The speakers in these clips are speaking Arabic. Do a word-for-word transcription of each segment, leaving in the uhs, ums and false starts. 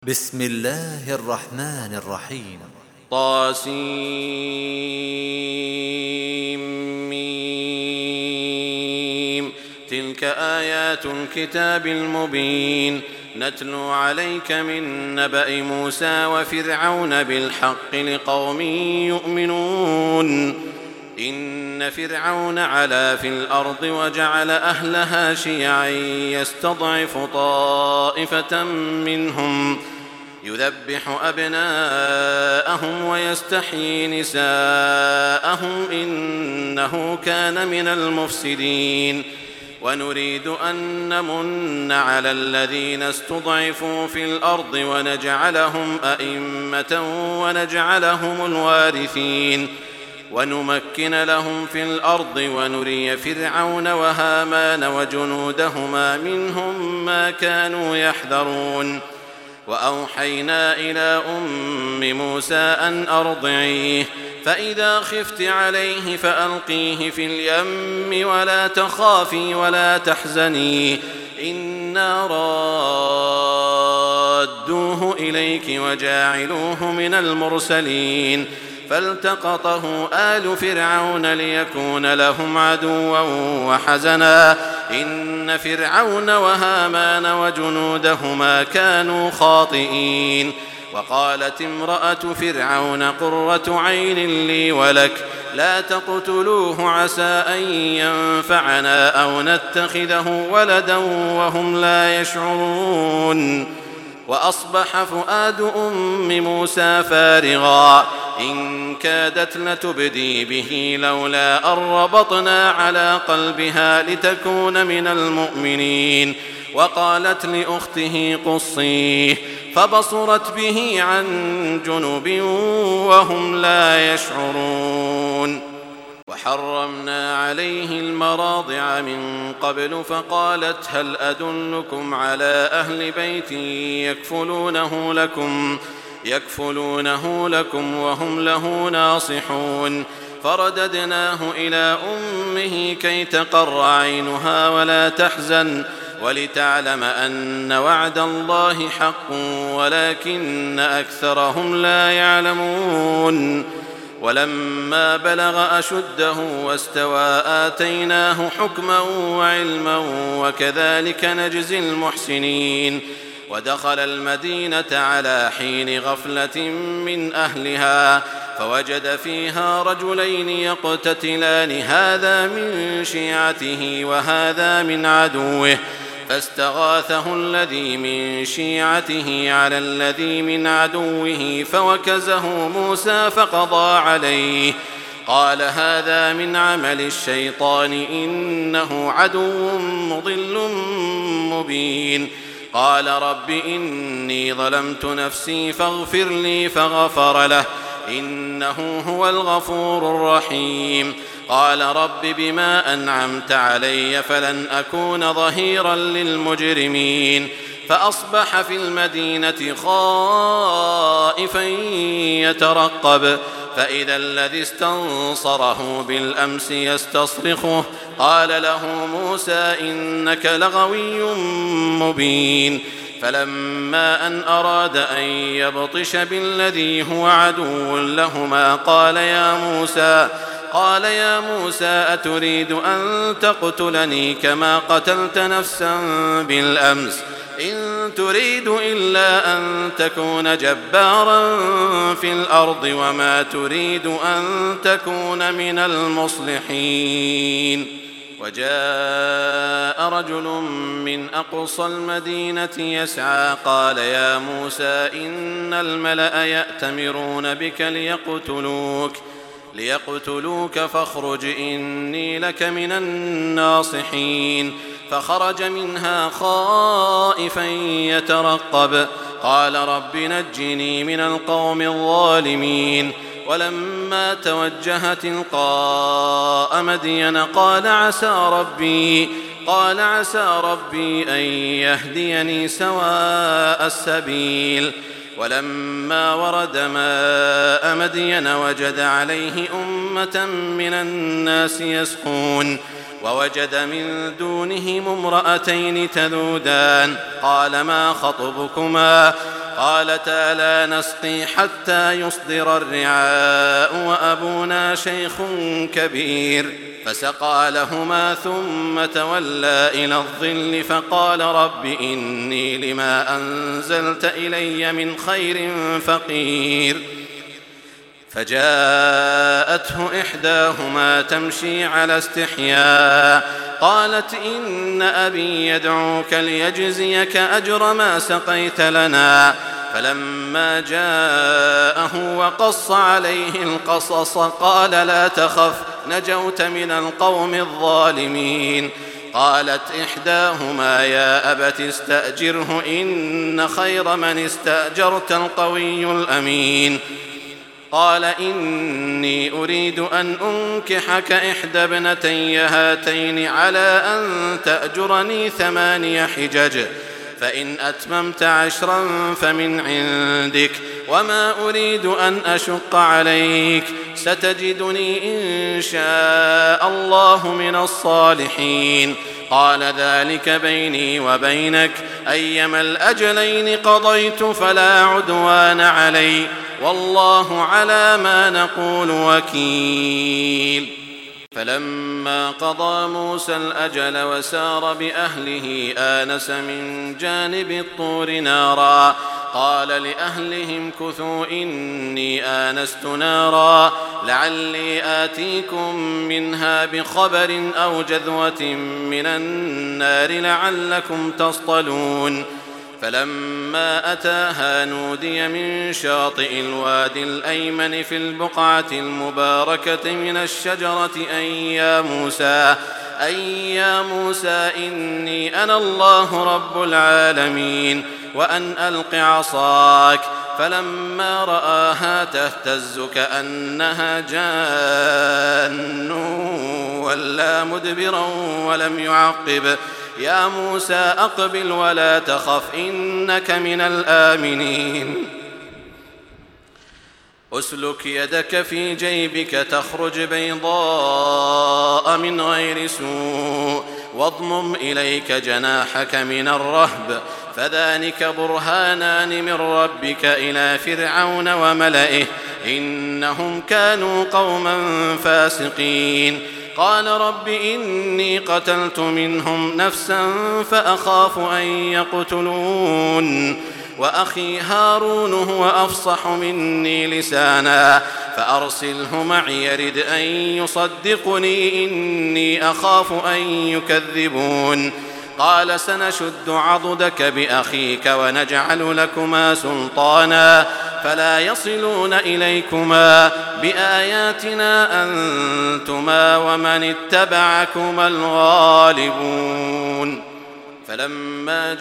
بسم الله الرحمن الرحيم. طاسيم. تلك آيات الكتاب المبين نتلو عليك من نبأ موسى وفرعون بالحق لقوم يؤمنون. إن فرعون علا في الأرض وجعل أهلها شيعا يستضعف طائفة منهم يذبح أبناءهم ويستحيي نساءهم إنه كان من المفسدين. ونريد أن نمن على الذين استضعفوا في الأرض ونجعلهم أئمة ونجعلهم الوارثين ونمكن لهم في الأرض ونري فرعون وهامان وجنودهما منهم ما كانوا يحذرون. وأوحينا إلى أم موسى أن أرضعيه فإذا خفت عليه فألقيه في اليم ولا تخافي ولا تحزني إنا رادوه إليك وجاعلوه من المرسلين. فالتقطه آل فرعون ليكون لهم عدوا وحزنا إن فرعون وهامان وجنودهما كانوا خاطئين. وقالت امرأة فرعون قرة عين لي ولك لا تقتلوه عسى أن ينفعنا أو نتخذه ولدا وهم لا يشعرون. وأصبح فؤاد أم موسى فارغا إن كادت لتبدي به لولا أن ربطنا على قلبها لتكون من المؤمنين. وقالت لأخته قصيه فبصرت به عن جنب وهم لا يشعرون. وحرمنا عليه المراضع من قبل فقالت هل أدلكم على أهل بيت يكفلونه لكم يكفلونه لكم وهم له ناصحون. فرددناه إلى أمه كي تقر عينها ولا تحزن ولتعلم أن وعد الله حق ولكن أكثرهم لا يعلمون. ولما بلغ أشده واستوى آتيناه حكما وعلما وكذلك نجزي المحسنين. ودخل المدينة على حين غفلة من أهلها فوجد فيها رجلين يقتتلان هذا من شيعته وهذا من عدوه فاستغاثه الذي من شيعته على الذي من عدوه فوكزه موسى فقضى عليه. قال هذا من عمل الشيطان إنه عدو مضل مبين. قال رب إني ظلمت نفسي فاغفر لي فغفر له إنه هو الغفور الرحيم. قال رب بما أنعمت علي فلن أكون ظهيرا للمجرمين. فأصبح في المدينة خائفا يترقب فإذا الذي استنصره بالأمس يستصرخه قال له موسى إنك لغوي مبين. فلما أن أراد أن يبطش بالذي هو عدو لهما قال يا موسى قال يا موسى أتريد أن تقتلني كما قتلت نفسا بالأمس إن تريد إلا أن تكون جبارا في الأرض وما تريد أن تكون من المصلحين. وجاء رجل من أقصى المدينة يسعى قال يا موسى إن الملأ يأتمرون بك ليقتلوك ليقتلوك فاخرج إني لك من الناصحين. فخرج منها خائفا يترقب قال رب نجني من القوم الظالمين. ولما توجه تلقاء مدين قال عسى ربي قال عسى ربي أن يهديني سواء السبيل. ولما ورد ماء مدين وجد عليه أمة من الناس يسقون ووجد من دونهم امرأتين تذودان قال ما خطبكما قالتا لا نسقي حتى يصدر الرعاء وأبونا شيخ كبير فسقى لهما ثم تولى إلى الظل فقال رب إني لما أنزلت إلي من خير فقير فجاءته إحداهما تمشي على استحياء قالت إن أبي يدعوك ليجزيك أجر ما سقيت لنا فلما جاءه وقص عليه القصص قال لا تخف نجوت من القوم الظالمين قالت إحداهما يا أبت استأجره إن خير من استأجرت القوي الأمين قال إني أريد أن أنكحك إحدى ابنتي هاتين على أن تأجرني ثماني حجج فإن أتممت عشرا فمن عندك وما أريد أن أشق عليك ستجدني إن شاء الله من الصالحين قال ذلك بيني وبينك أيما الأجلين قضيت فلا عدوان علي والله على ما نقول وكيل فلما قضى موسى الأجل وسار بأهله آنس من جانب الطور نارا قال لأهلهم كثوا إني آنست نارا لعلي آتيكم منها بخبر أو جذوة من النار لعلكم تصطلون فلما أتاها نودي من شاطئ الوادي الأيمن في البقعة المباركة من الشجرة أن يا موسى أن يا موسى إني أنا الله رب العالمين وأن ألق عصاك فلما رآها تهتز كأنها جان ولا مدبرا ولم يعقب يا موسى أقبل ولا تخف إنك من الآمنين أسلك يدك في جيبك تخرج بيضاء من غير سوء واضمم إليك جناحك من الرهب فذلك برهانان من ربك إلى فرعون وملئه إنهم كانوا قوما فاسقين قال رب إني قتلت منهم نفسا فأخاف أن يقتلون وأخي هارون هو أفصح مني لسانا فأرسله معي يرد أن يصدقني إني أخاف أن يكذبون قال سنشد عضدك بأخيك ونجعل لكما سلطانا فلا يصلون إليكما بآياتنا أنتما ومن اتبعكما الغالبون فلما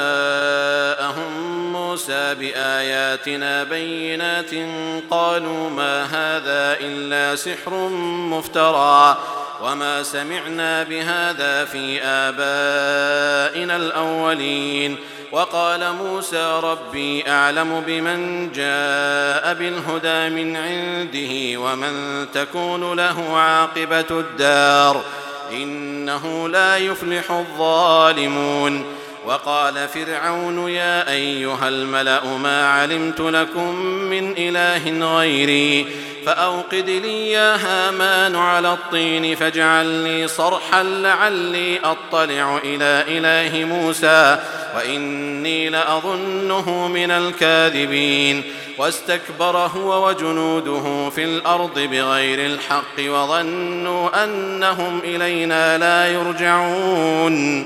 جاءهم موسى بآياتنا بينات قالوا ما هذا إلا سحر مفترى وما سمعنا بهذا في آبائنا الأولين وقال موسى ربي أعلم بمن جاء بالهدى من عنده ومن تكون له عاقبة الدار إنه لا يفلح الظالمون وقال فرعون يا أيها الملأ ما علمت لكم من إله غيري فأوقد لي يا هامان على الطين فاجعل لي صرحا لعلي أطلع إلى إله موسى وإني لأظنه من الكاذبين واستكبر هو وجنوده في الأرض بغير الحق وظنوا أنهم إلينا لا يرجعون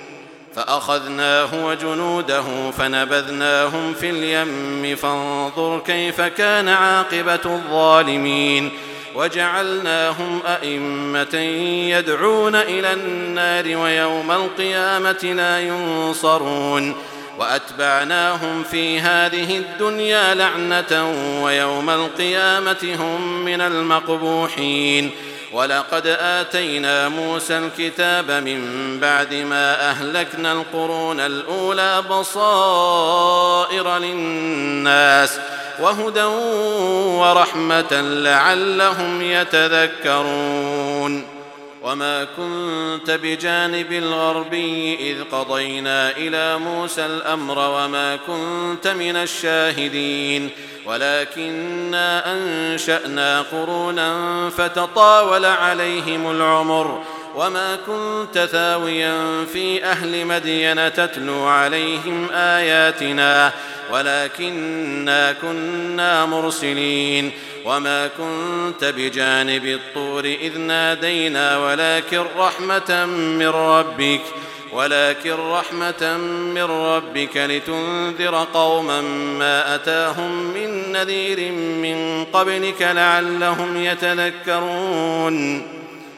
فأخذناه وجنوده فنبذناهم في اليم فانظر كيف كان عاقبة الظالمين وجعلناهم أئمة يدعون إلى النار ويوم القيامة لا ينصرون وأتبعناهم في هذه الدنيا لعنة ويوم القيامة هم من المقبوحين ولقد آتينا موسى الكتاب من بعد ما أهلكنا القرون الأولى بصائر للناس وهدى ورحمة لعلهم يتذكرون وما كنت بجانب الغربي إذ قضينا إلى موسى الأمر وما كنت من الشاهدين ولكننا أنشأنا قرونا فتطاول عليهم العمر وما كنت ثاويا في أهل مدين تتلو عليهم آياتنا ولكننا كنا مرسلين وما كنت بجانب الطور إذ نادينا ولكن رحمة من ربك ولكن رحمة من ربك لتنذر قوما ما أتاهم من نذير من قبلك لعلهم يتذكرون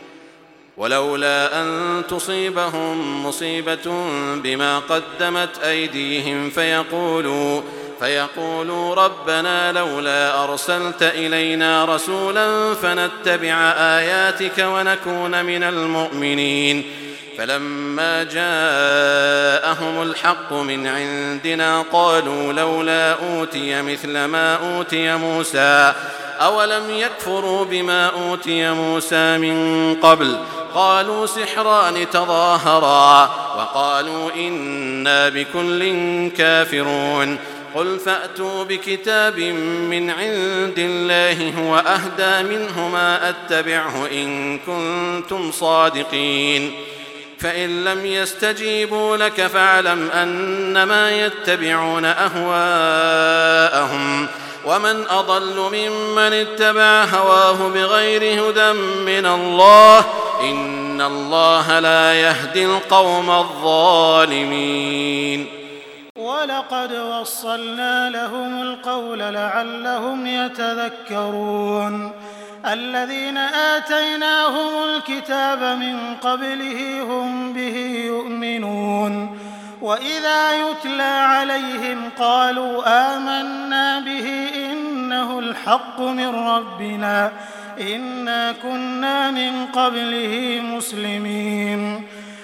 ولولا أن تصيبهم مصيبة بما قدمت أيديهم فيقولوا فيقولوا ربنا لولا أرسلت إلينا رسولا فنتبع آياتك ونكون من المؤمنين فلما جاءهم الحق من عندنا قالوا لولا أوتي مثل ما أوتي موسى أولم يكفروا بما أوتي موسى من قبل قالوا سحران تظاهرا وقالوا إنا بكل كافرون قل فأتوا بكتاب من عند الله هو أهدى منهما أتبعه إن كنتم صادقين فإن لم يستجيبوا لك فاعلم أنما يتبعون أهواءهم ومن أضل ممن اتبع هواه بغير هدى من الله إن الله لا يهدي القوم الظالمين ولقد وصلنا لهم القول لعلهم يتذكرون الذين آتيناهم الكتاب من قبله هم به يؤمنون وإذا يتلى عليهم قالوا آمنا به إنه الحق من ربنا إنا كنا من قبله مسلمين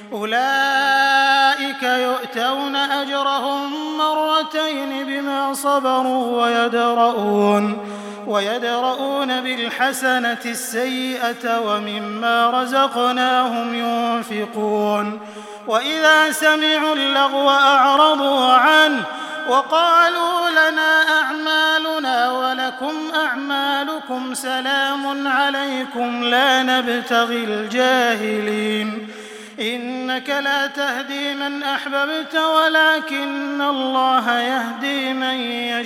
أولئك يؤتون أجرهم مرتين بما صبروا ويدرؤون ويدرؤون بالحسنة السيئة ومما رزقناهم ينفقون وإذا سمعوا اللغو أعرضوا عنه وقالوا لنا أعمالنا ولكم أعمالكم سلام عليكم لا نبتغي الجاهلين إنك لا تهدي من أحببت ولكن الله يهدي من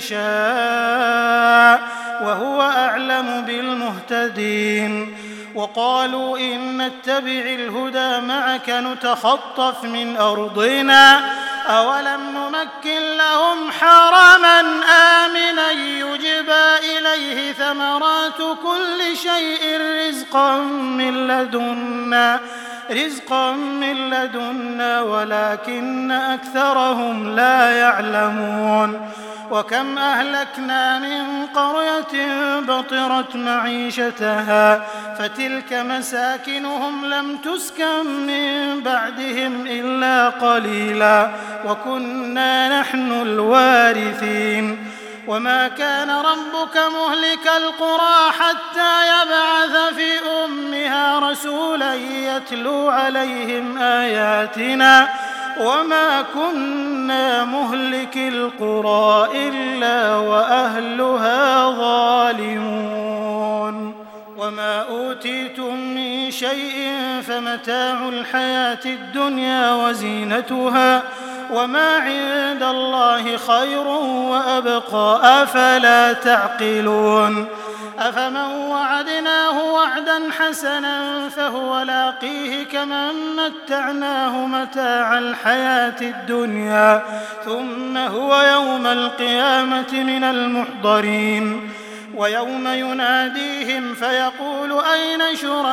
يشاء وهو أعلم بالمهتدين وقالوا إن نتبع الهدى معك نتخطف من أرضنا أولم نمكن لهم حرما آمنا يجبى إليه ثمرات كل شيء رزقا من لدنا رزقا من لدنا ولكن أكثرهم لا يعلمون وكم أهلكنا من قرية بطرت معيشتها فتلك مساكنهم لم تسكن من بعدهم إلا قليلا وكنا نحن الوارثين وما كان ربك مهلك القرى حتى يبعث في أمها رسولا يتلو عليهم آياتنا وما كنا مهلك القرى إلا وأهلها ظالمون وما أوتيتم من شيء فمتاع الحياة الدنيا وزينتها وما عند الله خير وأبقى أفلا تعقلون أفمن وعدناه وعدا حسنا فهو لاقيه كمن متعناه متاع الحياة الدنيا ثم هو يوم القيامة من المحضرين ويوم يناديهم فيقول أين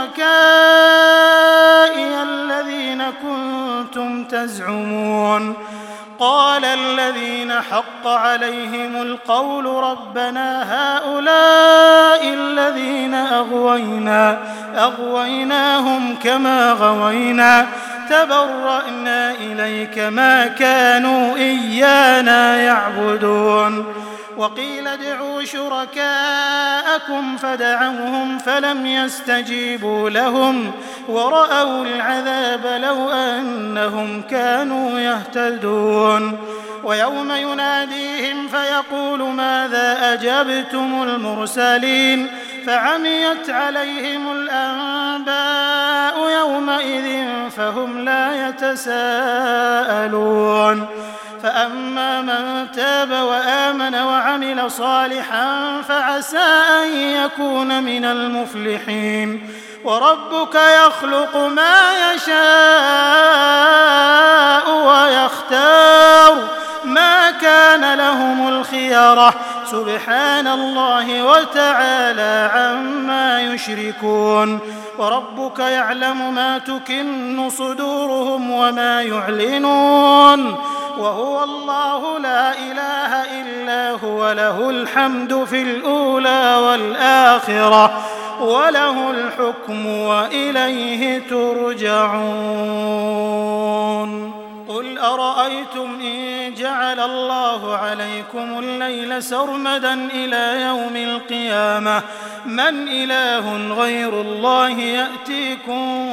شركائي الذين كنتم تزعمون قال الذين حق عليهم القول ربنا هؤلاء الذين أغوينا أغويناهم كما غوينا تبرأنا إليك ما كانوا إيانا يعبدون وقيل ادعوا شركاءكم فدعوهم فلم يستجيبوا لهم ورأوا العذاب لو أنهم كانوا يهتدون ويوم يناديهم فيقول ماذا أجبتم المرسلين فعميت عليهم الأنباء يومئذ فهم لا يتساءلون فأما من تاب وآمن وعمل صالحا فعسى أن يكون من المفلحين وربك يخلق ما يشاء ويختار ما كان لهم الخيرة سبحان الله وتعالى عما يشركون وربك يعلم ما تكن صدورهم وما يعلنون وهو الله لا إله إلا هو له الحمد في الأولى والآخرة وله الحكم وإليه ترجعون قل أرأيتم إن جعل الله عليكم الليل سرمدا إلى يوم القيامة من إله غير الله يأتيكم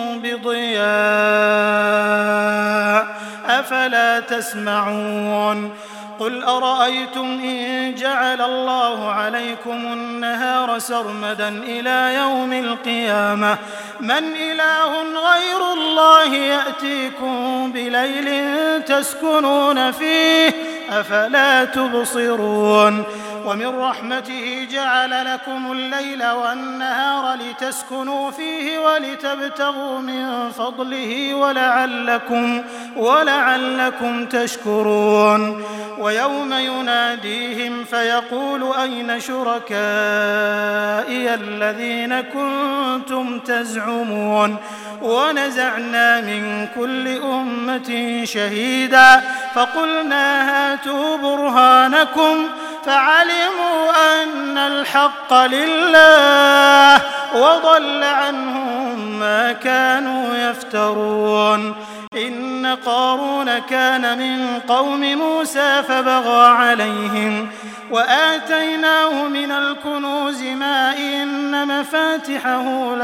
بضياء أفلا تسمعون قل أرأيتم إن جعل الله عليكم النهار سرمدا إلى يوم القيامة من إله غير الله يأتيكم بليل تسكنون فيه أفلا تبصرون ومن رحمته جعل لكم الليل والنهار لتسكنوا فيه ولتبتغوا من فضله ولعلكم, ولعلكم تشكرون ويوم يناديهم فيقول أين شركائي الذين كنتم تزعمون ونزعنا من كل أمة شهيدا فقلنا هاتوا برهانكم فعلموا أن الحق لله وضل عنهم ما كانوا يفترون إن قارون كان من قوم موسى فبغى عليهم وآتيناه من الكنوز ما إن مفاتحه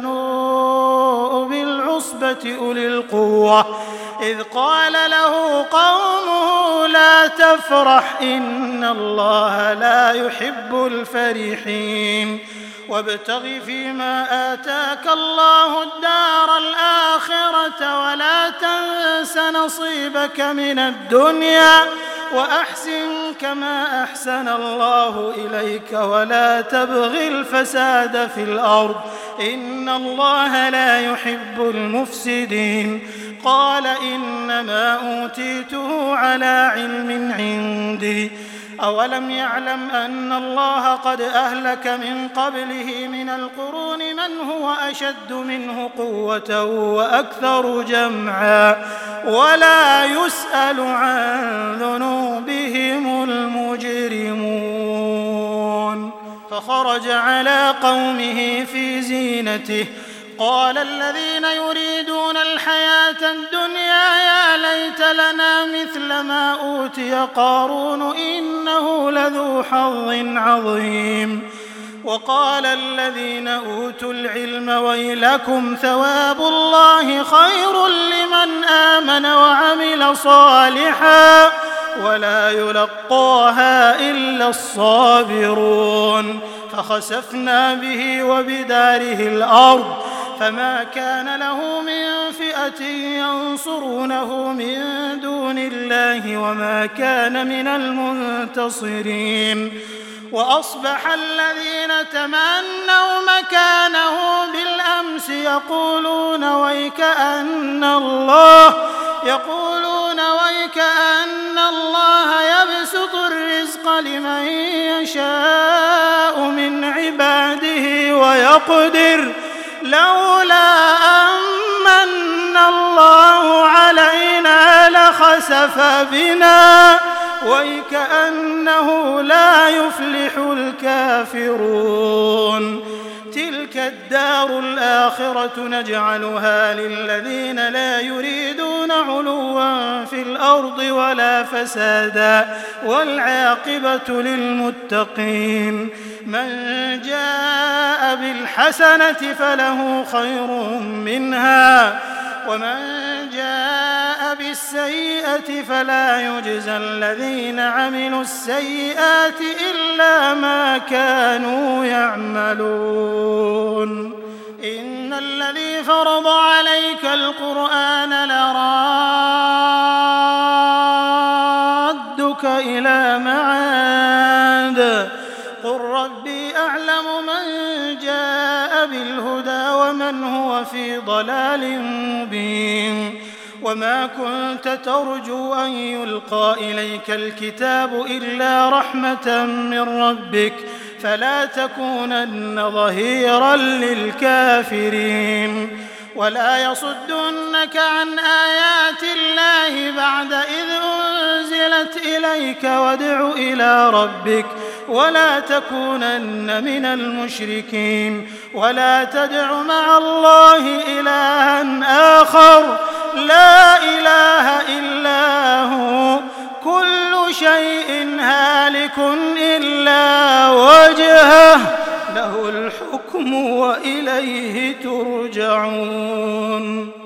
لتنوء بالعصبة أولي القوة إذ قال له قومه لا تفرح إن الله لا يحب الفرحين وابتغ فيما آتاك الله الدار الآخرة ولا تنس نصيبك من الدنيا وأحسن كما أحسن الله إليك ولا تبغ الفساد في الأرض إن الله لا يحب المفسدين قال إنما أوتيته على علم عندي أولم يعلم أن الله قد أهلك من قبله من القرون من هو أشد منه قوة وأكثر جمعا ولا يسأل عن ذنوبهم المجرمون فخرج على قومه في زينته قال الذين يريدون الحياة الدنيا يا ليت لنا مثل ما أوتي قارون إنه لذو حظ عظيم وقال الذين أوتوا العلم ويلكم ثواب الله خير لمن آمن وعمل صالحا ولا يلقاها إلا الصابرون فخسفنا به وبداره الأرض فما كان له من فئة ينصرونه من دون الله وما كان من المنتصرين وأصبح الذين تمنوا مكانه بالأمس يقولون ويكأن الله يقولون ويكأن الله يبسط الرزق لمن يشاء من عباده ويقدر لولا أمن الله علينا لخسف بنا ويكأنه لا يفلح الكافرون تلك الدار الآخرة نجعلها للذين لا يريدون علوا في الأرض ولا فسادا والعاقبة للمتقين من جاء بالحسنة فله خير منها ومن جاء بالسيئة فلا يجزى الذين عملوا السيئات إلا ما كانوا يعملون إن الذي فرض عليك القرآن لرادك إلى معاد قل ربي أعلم من جاء بالهدى ومن هو في ضلال مبين وما كنت ترجو أن يلقى إليك الكتاب إلا رحمة من ربك فلا تكونن ظهيرا للكافرين ولا يصدنك عن آيات الله بعد إذ أنزلت إليك وادع إلى ربك ولا تكونن من المشركين ولا تدع مع الله إلها آخر لا إله إلا هو كل شيء هالك إلا وجهه له الحكم وإليه ترجعون.